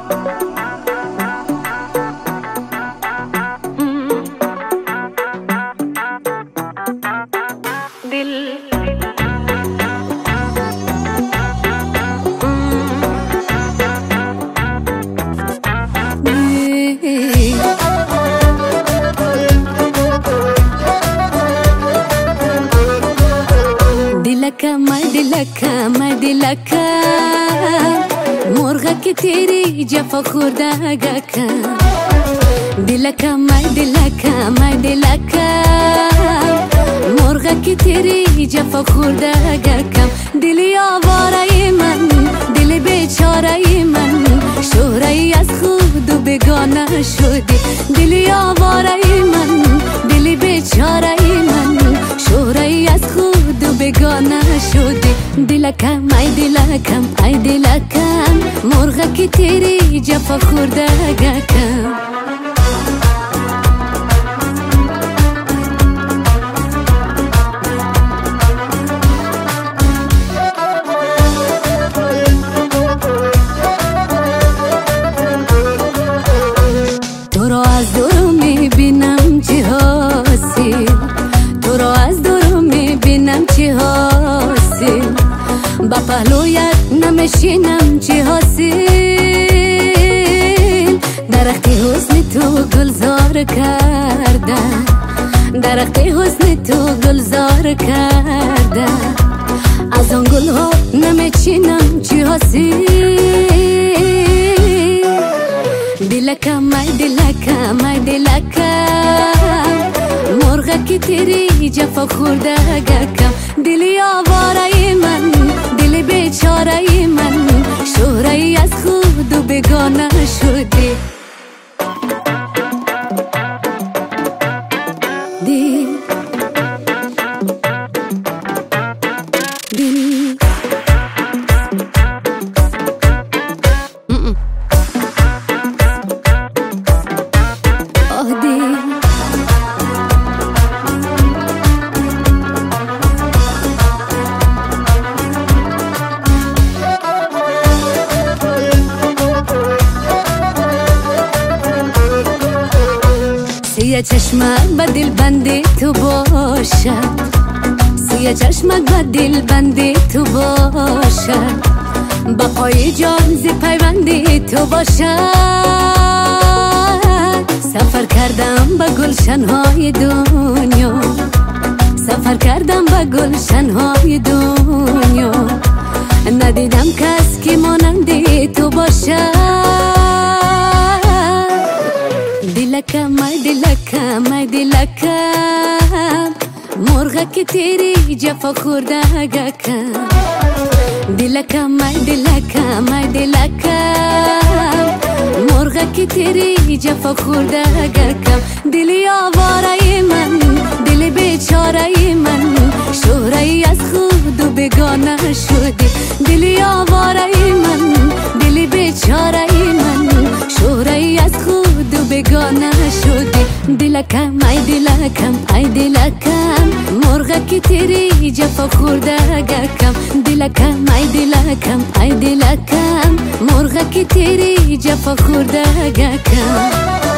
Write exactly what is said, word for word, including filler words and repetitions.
दिलका मैं दिलका मैं दिलका مرغا که تیری جفا خورده گکا दिलका मैं दिलका मैं दिलका مرغا که تیری جفا خورده گکم دلی آواره من دل بیچاره من شهره از خود و بگانه شدی دلی آواره من دل بیچاره من شهره از خود و بگانه شدی दिलका मैं दिलका मैं दिलका مرغا که تیری جفا خورده گکم تو را از دور میبینم چی حاصل تو را از دور میبینم چی حاصل با پهلویت نمیشینم چی حاصل درخت حسن تو گلزار کرده درخت حسن تو گلزار کرده از آن گل ها نمیچینم چی حاصل दिलका मैं दिलका मैं दिलका مرغا که تیری جفا خورده گکم دلی آواره من دل بیچاره من شهره از خود و بگانه شدی دل دل سیه چشمک با دل بندی تو باشد سیه چشمک با دل بندی تو باشد با پای جان زی پیوندی تو باشد سفر کردم با گلشنهای دنیا سفر کردم با گلشنهای دنیا ندیدم کس که مانندی تو باشد दिलका मैं दिलका मैं दिलका مرغا که تیری جفا خورده گکم दिलका मैं दिलका मैं दिलका مرغا که تیری جفا خورده گکم دلی آواره من دل بیچاره من شهره از خود و بگانه شدی دلی آواره من دل بیچاره من شهره از خود و بگانه شدی दिलका मैं दिलका मैं दिलका مرغا که تیری جفا خورده گکم दिलका मैं दिलका मैं दिलका مرغا که تیری جفا خورده گکم